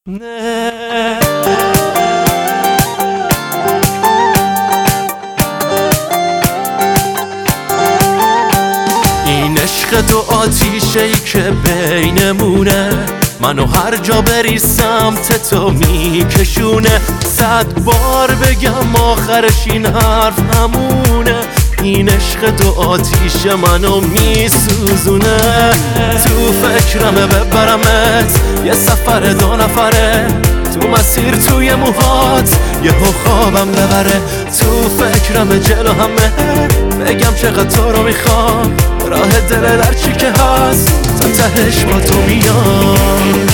این عشق تو آتیشه‌ای که بینمونه، منو هر جا بری سمت تو میکشونه. 100 بار بگم آخرش این حرف همونه، این عشق تو آتیش منو میسوزونه. تو فکرمه ببرمت یه سفر 2 نفره، تو مسیر توی موهات یهو خوابم ببره. تو فکرمه جلو همه بگم چقدر تو رو میخوام، راه دل در چی که هست تا تهش با تو میام.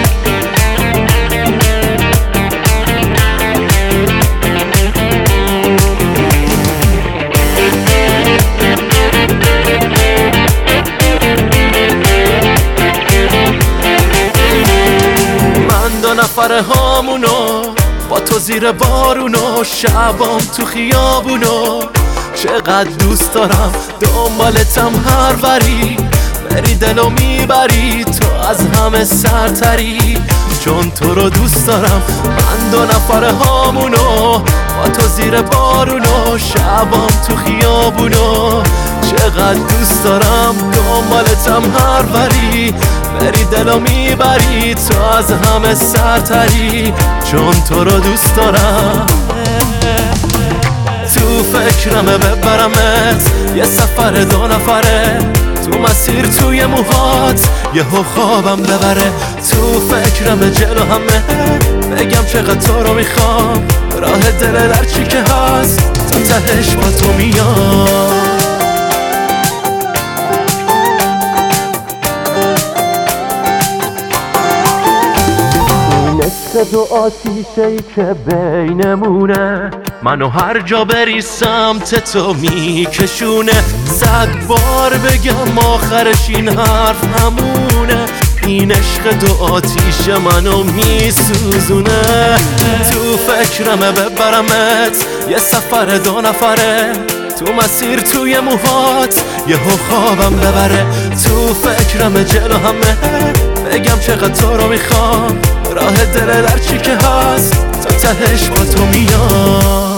من 2 نفر هامونو با تو زیر بارونو، شبام تو خیابونو، چقدر دوست دارم دنبالتم هر وری، بری دلو میبری تو از همه سرتری، چون تو رو دوست دارم. من 2 نفر هامونو با تو زیر بارونو، شبام تو خیابونو، چقدر دوست دارم دنبالتم هر وری، بری دلو میبری تو از همه سرتری، چون تو رو دوست دارم. تو فکرمه ببرمت یه سفر 2 نفره، تو مسیر توی موهات یهو خوابم ببره. تو فکرمه جلو همه بگم چقدر تو رو میخوام، راه دل در چی که هست تا تهش با تو میام. تو آتیشه‌ای که بینمونه، منو هر جا بری سمت تو میکشونه. 100 بار بگم آخرش این حرف همونه، این عشق تو آتیش منو میسوزونه. تو فکرمه ببرمت یه سفر 2 نفره، تو مسیر توی موهات یهو خوابم ببره. تو فکرمه جلو همه بگم چقدر تو رو میخوام، راه دل در چی که هست تا تهش با تو میام.